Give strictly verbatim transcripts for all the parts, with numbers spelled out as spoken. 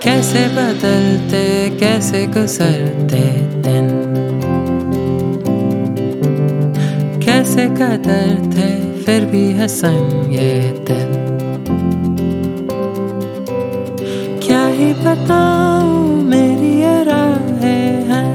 कैसे बदलते कैसे गुजरते दिन, कैसे कदर थे फिर भी हसन ये दिल। क्या ही बताऊं मेरी ये राहें हैं,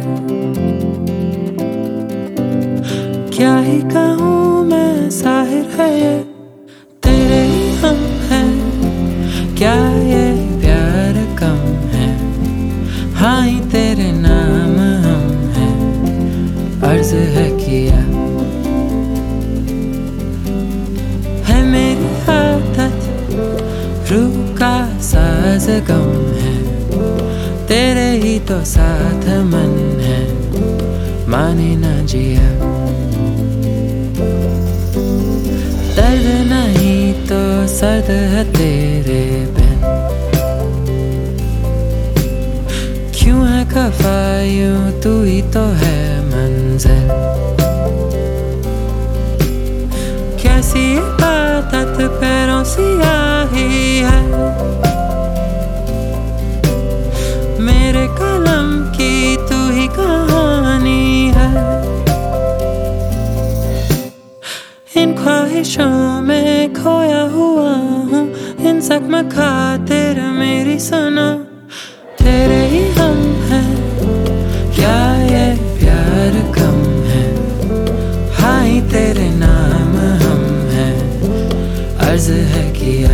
क्या ही कहूँ मैं साहिर है ये तेरे ही हम हैं। क्या ये प्यार कम है, हाँ ही तेरे नाम हम हैं। अर्ज है किया है मेरी आदत, रूह का साज गम है। तेरे ही तो साथ मन है, माने ना जिया। दर्द नहीं तो सर्द है तेरे बिन, क्यों है खफा यूं तू ही तो है मंजिल। कैसी आदत पैरों से आई है, मेरे कलम की तू ही कहानी है। इन ख्वाहिशों में खोया हुआ हूँ, इन जख्म खातिर मेरी सुनो। तेरे ही हम हैं, क्या ये प्यार कम है, हाँ ही तेरे नाम हम हैं। अर्ज है किया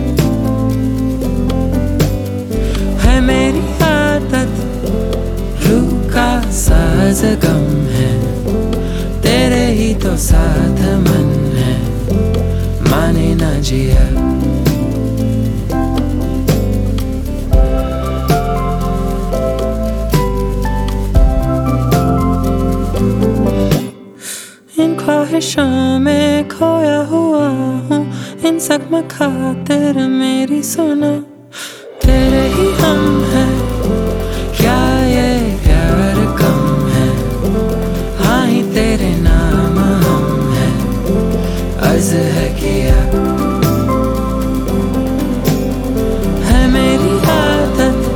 है मेरी आदत, रूह का साज गम है। तेरे ही तो साथ मन है, माने ना जिया। इन ख्वाहिशों में खोया हुआ हूँ, इन जख्म खातिर मेरी सुनो। तेरे ही हम हैं, क्या ये प्यार कम है, हाँ ही तेरे नाम हम हैं। अर्ज है किया है मेरी आदत,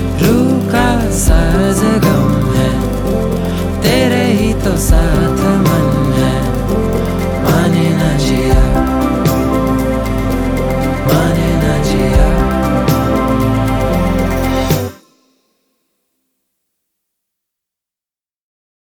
रूह का साज गम है। तेरे ही तो साथ